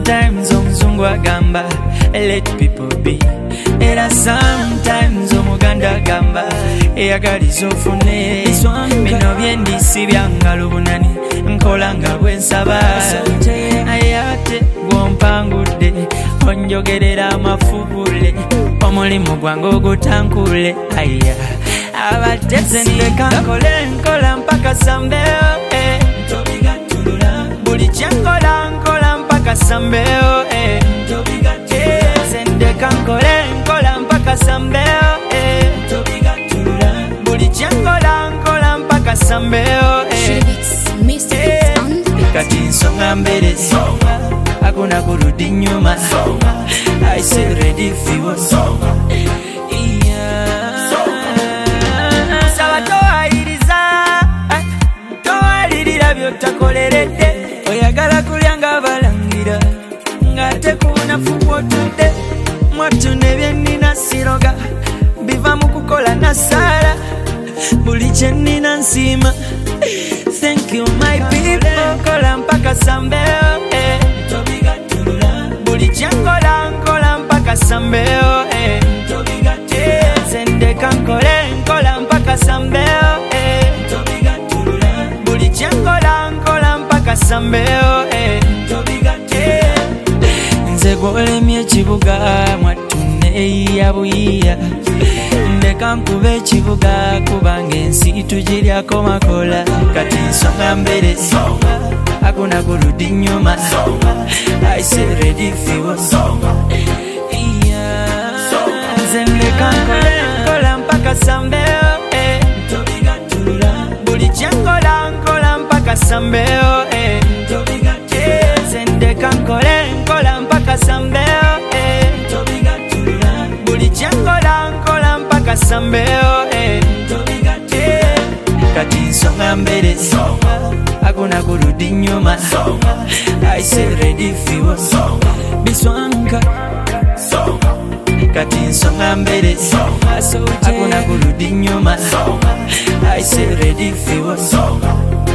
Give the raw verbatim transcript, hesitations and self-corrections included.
sometimes omuzungu agamba let people be, era sometimes omuganda agamba eyagaliza ofune. Bino byendisi byangalo bunani nkola nga bwensaba, naye ate bwompangudde onjogerera amafubule, omulimu gwange ogutankule. Aya abadde sendeka nkole nkola mpaka sambeo, eh. Buli kyenkola nkola mpaka sambeo, eh. Sendeka nkole nkola mpaka sambeo, eh. Buli kyenkola nkola mpaka sambeo, eh. Kati nsonga mbere hakuna kurudi nyuma, I say ready for you. Sawa toayiriza toalirira byotakoleredde, oyagala kulyanga balangira ngate kuna fukwotudde mwatu nebyennina siroga biva mu kukola nasala buli kyenina nsima. Thank you my people, kola mpaka sambeo, eh. Buli kyenkola nkola mpaka sambeo, eh. Sendeka nkole nkola mpaka sambeo, eh. Buli kyenkola nkola mpaka sambeo, eh. Nze gwolemye ekibuga mwattu neeyiya buyiya, ndeka nkube ekibuga kubanga ensi tugiryako makola. Kati nsonga mbere hakuna kurudi nyuma, I say ready for you. Nze ndeka nkole nkola mpaka sambeo, eh. Buli kyenkola nkola mpaka sambeo, eh. Nze ndeka nkole nkola mpaka sambeo, eh. Buli kyenkola nkola mpaka sambeo, eh. Kati nsonga mbere hakuna kurudi nyuma, I say ready for you. Biswanka kati nsonga mbere hakuna kurudi nyuma, I say ready for you.